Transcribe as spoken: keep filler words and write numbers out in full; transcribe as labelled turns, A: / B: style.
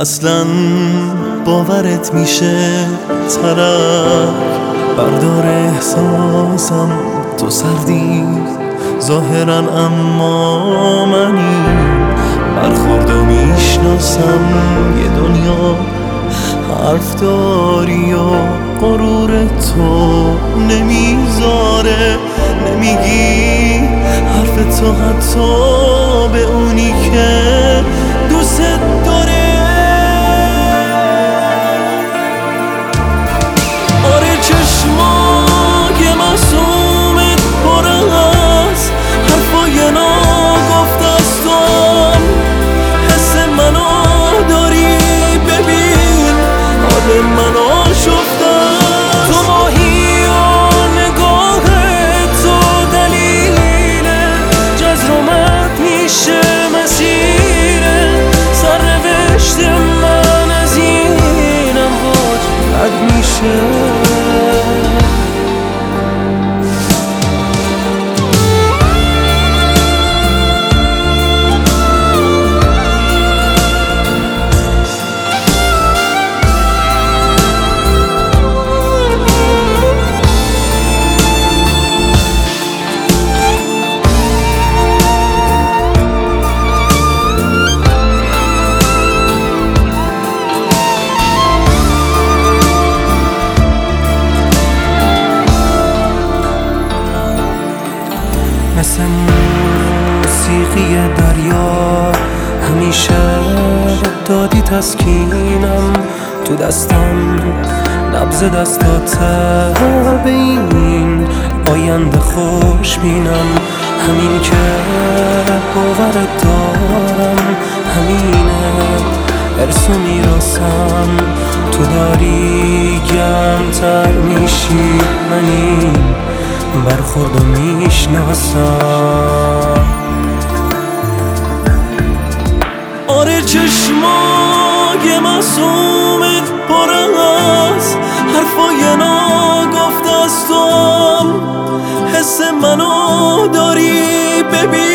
A: اصلا باورت میشه طرف بردار احساسم تو سردی ظاهرا اما منی برخورد و میشناسم یه دنیا حرف داری و غرور تو نمیذاره نمیگی حرف تو حتی به اونی که دوست داره. آره چشمای معصومت پر از حرفای ناگفته است تو هم حس منو داری ببین حال منو شفتم تو ماهی و نگاه تو دلیل جزرومت میشه مسیره سرنوشت من از اینم باز بد میشه. مثل موسیقی دریا همیشه دادی تسکینم تو دستم نبض دستاته به این آینده خوش بینم همین که باورت دارم همینه ارث و میراثم تو داری گرمتر میشی منی برخورد و میشناسم. آره چشمای معصومت پر از حرفای ناگفته است تو هم حس منو داری ببین